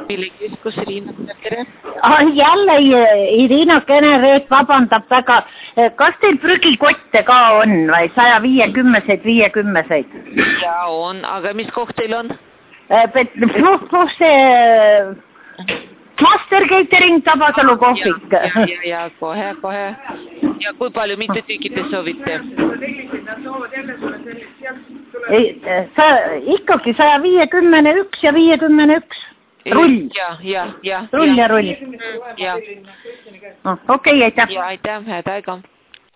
Pillikeskus Irina, tere. Jälle Irina Kenereet vabandab väga. Kas teil prügikotte ka on või 150-seid? Ja on, aga mis koht teil on? Kus see Master Catering Tabasalu kohvik. Ja, kohe. Ja kui palju mitte tükid te soovite? Ikkagi 151 ja 51. Rull. Ja. Rull ja rull. Ja. Okei, aitäh. Ja, aitäh, head aega.